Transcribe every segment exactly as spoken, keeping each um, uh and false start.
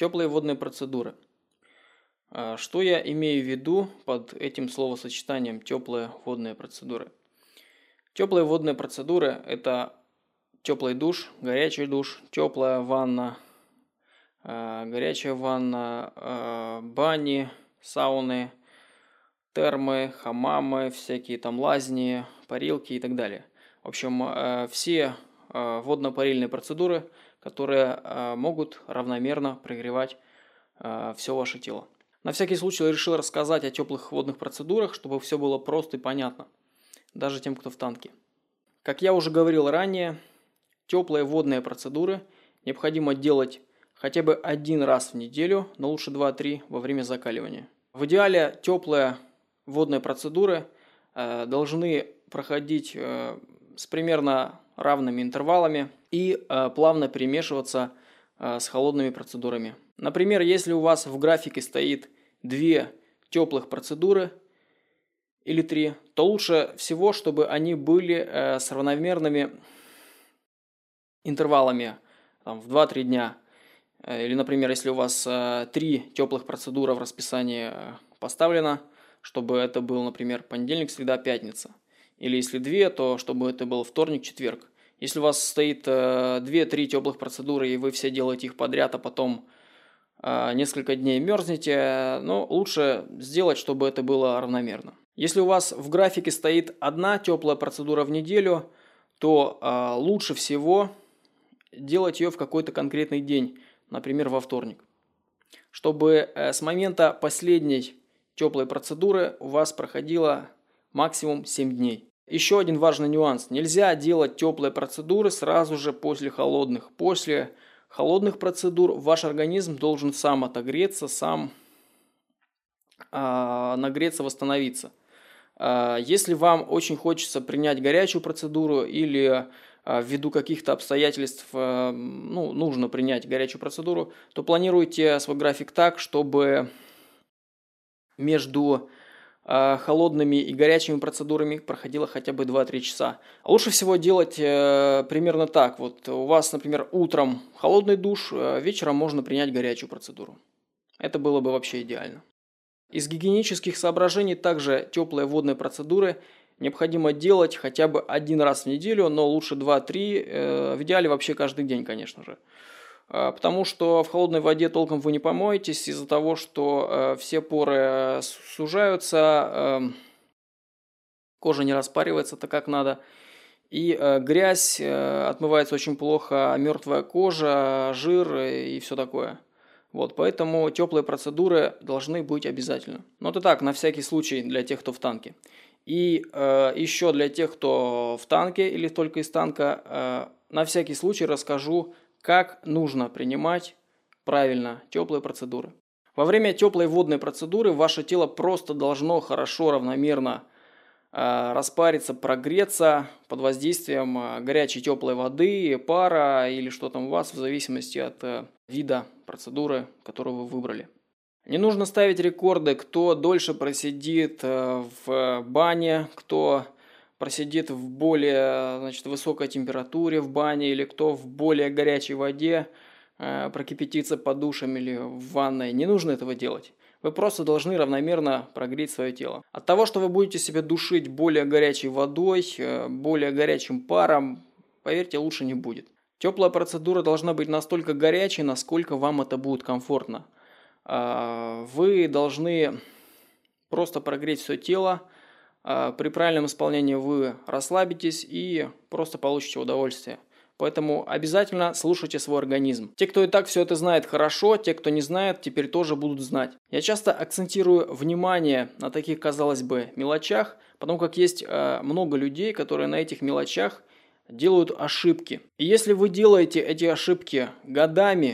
Теплые водные процедуры. А, Что я имею в виду под этим словосочетанием теплые водные процедуры? Теплые водные процедуры – это теплый душ, горячий душ, теплая ванна, а, горячая ванна, а, бани, сауны, термы, хамамы, всякие там лазни, парилки и так далее. В общем, а, все а, водно-парильные процедуры, которые а, могут равномерно прогревать все ваше тело. На всякий случай я решил рассказать о теплых водных процедурах, чтобы все было просто и понятно, даже тем, кто в танке. Как я уже говорил ранее, теплые водные процедуры необходимо делать хотя бы один раз в неделю, но лучше два-три во время закаливания. В идеале теплые водные процедуры э, должны проходить э, с примерно равными интервалами и э, плавно перемешиваться э, с холодными процедурами. Например, если у вас в графике стоит две теплых процедуры или три, то лучше всего, чтобы они были э, с равномерными интервалами там, в два-три дня. Или, например, если у вас э, три теплых процедуры в расписании э, поставлено, чтобы это был, например, понедельник, среда, пятница. Или если две, то чтобы это был вторник, четверг. Если у вас стоит э, две-три теплых процедуры, и вы все делаете их подряд, а потом несколько дней мерзнете, но лучше сделать, чтобы это было равномерно. Если у вас в графике стоит одна теплая процедура в неделю, то э, лучше всего делать ее в какой-то конкретный день, например, во вторник, чтобы э, с момента последней теплой процедуры у вас проходило максимум семь дней. Еще один важный нюанс. Нельзя делать теплые процедуры сразу же после холодных. После холодных процедур ваш организм должен сам отогреться, сам э, нагреться, восстановиться. Э, если вам очень хочется принять горячую процедуру или э, ввиду каких-то обстоятельств э, ну, нужно принять горячую процедуру, то планируйте свой график так, чтобы между э, холодными и горячими процедурами проходило хотя бы два-три часа. А лучше всего делать э, примерно так. Вот у вас, например, утром холодный душ, э, вечером можно принять горячую процедуру. Это было бы вообще идеально. Из гигиенических соображений также теплые водные процедуры необходимо делать хотя бы один раз в неделю, но лучше два-три, э, в идеале вообще каждый день, конечно же. Потому что в холодной воде толком вы не помоетесь из-за того, что э, все поры сужаются, э, кожа не распаривается так, как надо, и э, грязь э, отмывается очень плохо, мертвая кожа, жир и все такое. Вот, поэтому теплые процедуры должны быть обязательно. Но это так, на всякий случай для тех, кто в танке. И э, еще для тех, кто в танке или только из танка, э, на всякий случай расскажу, как нужно принимать правильно теплые процедуры. Во время теплой водной процедуры ваше тело просто должно хорошо, равномерно э, распариться, прогреться под воздействием э, горячей теплой воды, пара или что там у вас, в зависимости от э, вида процедуры, которую вы выбрали. Не нужно ставить рекорды, кто дольше просидит э, в бане, кто просидит в более, значит, высокой температуре в бане или кто в более горячей воде э, прокипятится под душем или в ванной. Не нужно этого делать. Вы просто должны равномерно прогреть свое тело. От того, что вы будете себя душить более горячей водой, э, более горячим паром, поверьте, лучше не будет. Теплая процедура должна быть настолько горячей, насколько вам это будет комфортно. Э, вы должны просто прогреть все тело. При правильном исполнении вы расслабитесь и просто получите удовольствие. Поэтому обязательно слушайте свой организм. Те, кто и так все это знает хорошо, те, кто не знает, теперь тоже будут знать. Я часто акцентирую внимание на таких, казалось бы, мелочах, потому как есть много людей, которые на этих мелочах делают ошибки. И если вы делаете эти ошибки годами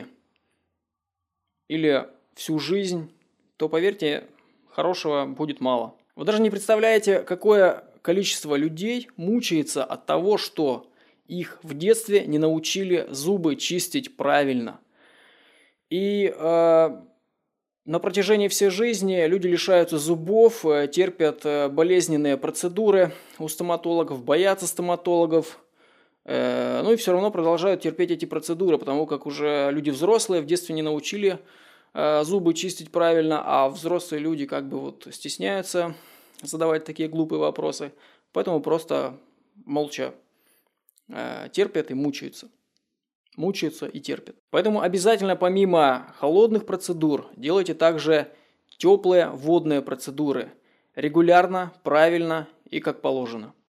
или всю жизнь, то, поверьте, хорошего будет мало. Вы даже не представляете, какое количество людей мучается от того, что их в детстве не научили зубы чистить правильно. И э, на протяжении всей жизни люди лишаются зубов, терпят болезненные процедуры у стоматологов, боятся стоматологов, Э, ну и все равно продолжают терпеть эти процедуры, потому как уже люди взрослые в детстве не научили э, зубы чистить правильно, а взрослые люди как бы вот стесняются задавать такие глупые вопросы, поэтому просто молча э, терпят и мучаются. Мучаются и терпят. Поэтому обязательно помимо холодных процедур делайте также теплые водные процедуры. Регулярно, правильно и как положено.